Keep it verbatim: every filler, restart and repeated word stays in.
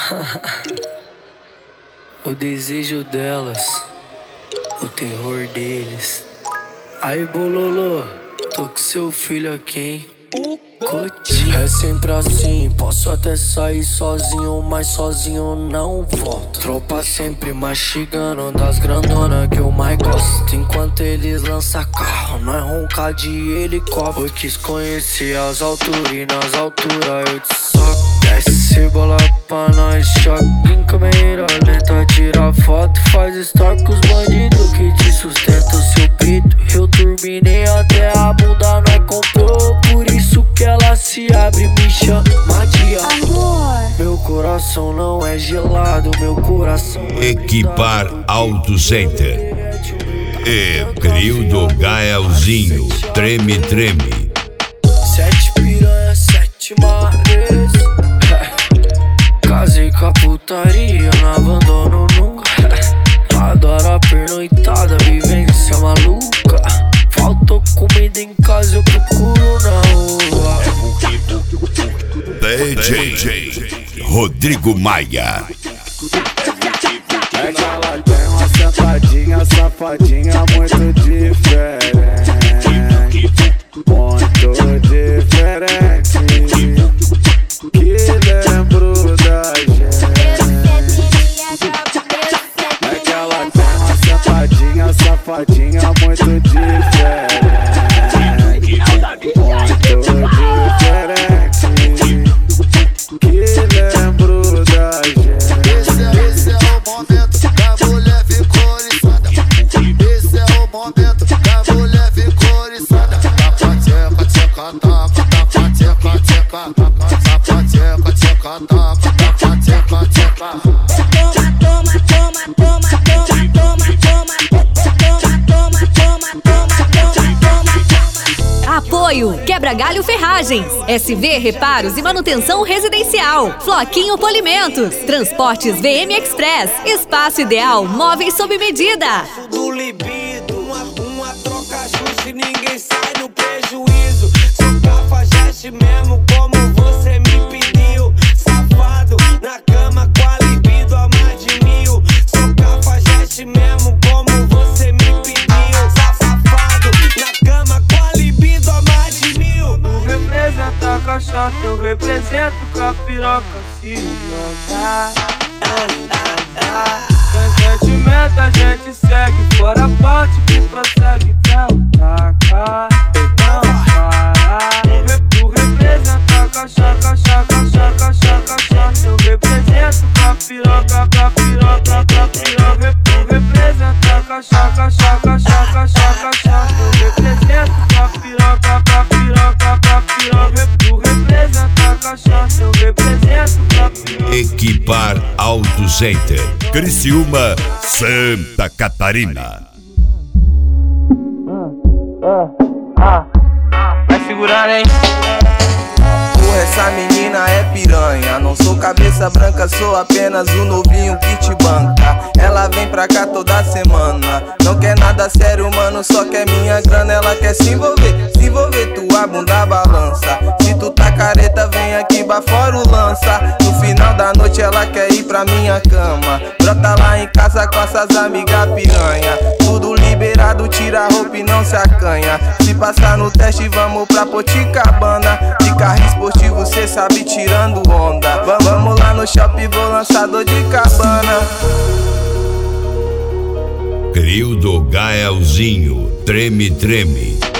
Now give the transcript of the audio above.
O desejo delas, o terror deles. Aí, bololô, tô com seu filho aqui, hein? Cotinho. É sempre assim, posso até sair sozinho, mas sozinho não volto. Tropa sempre mastigando das grandonas que eu mais gosto. Enquanto eles lançam carro, nós ronca de helicóptero. Eu quis conhecer as alturas e nas alturas eu te soco. Desce bola pra nós, choque em câmera lenta. Tira foto, faz story com os bandidos que te sustentam o seu pito. Eu turbinei até a bunda, nós comprou. Por isso que ela se abre, me chama de amor. Meu coração não é gelado, meu coração é Equipar Auto Center e Crio do Gaelzinho, treme, treme. Sete piranha, sete mares. Casei com a putaria, não abandono nunca. Adoro a pernoitada, vivência maluca. Faltou comida em casa, eu procuro na rua. D J Rodrigo Maia. É que ela tem uma safadinha, safadinha muito diferente. Muito diferente. Que lembro da gente. É que ela tem uma safadinha, safadinha muito diferente. Muito diferente. Que lembro da gente. Esse é o momento que a mulher ficou oriçada. Esse é o momento que a mulher ficou oriçada. Taca, tcheca, tcheca, taca, taca, tcheca, tcheca, taca, tcheca, tcheca, taca, taca, tcheca, tcheca. Toma, toma, toma, toma, toma, toma, toma, toma, toma, toma, toma, toma, toma. Apoio Quebra Galho Ferragens, S V Reparos e Manutenção Residencial, Floquinho Polimentos, Transportes V M Express, Espaço Ideal Móveis sob medida. Do libido, uma, uma troca justa e ninguém sai no prejuízo. Sou cafajeste mesmo como você me pediu. Safado, na cama com a libido a mais de mil. Sou cafajeste mesmo como você me pediu. Safado, na cama com a libido a mais de mil. Tu representa a cachaça, eu represento com a piroca se jogar. Sem sentimento a gente segue, fora a parte que prossegue, então taca, então para. Tu representa a cachaça, cachaça, cachaça, cachaça, cachaça. Eu represento com a piroca, com a piroca, com a piroca. Tu representa a cachaça, cachaça, cachaça, cachaça, cachaça. Eu represento com a piroca, com a piroca, com a piroca. Tu representa a cachaça, eu represento com a piroca. Equipar Auto Center, Criciúma, Santa Catarina. Vai segurar, hein? Porra, essa menina é piranha. Não sou cabeça branca, sou apenas o novinho que te banca. Ela vem pra cá toda semana. Não quer nada sério, mano, só quer minha grana. Ela quer se envolver, se envolver, tua bunda balança. Se tu tá careta, vem aqui pra fora o lança. No final da noite ela quer ir pra minha cama. Brota lá em casa com essas amigas piranha. Tudo liberado, tira a roupa e não se acanha. Se passar no teste, vamos pra Poticabana. De carro esportivo, cê sabe, tirando onda. Va- Vamos lá no shopping, vou lançar dor de cabana. Crio do Gaelzinho, treme, treme.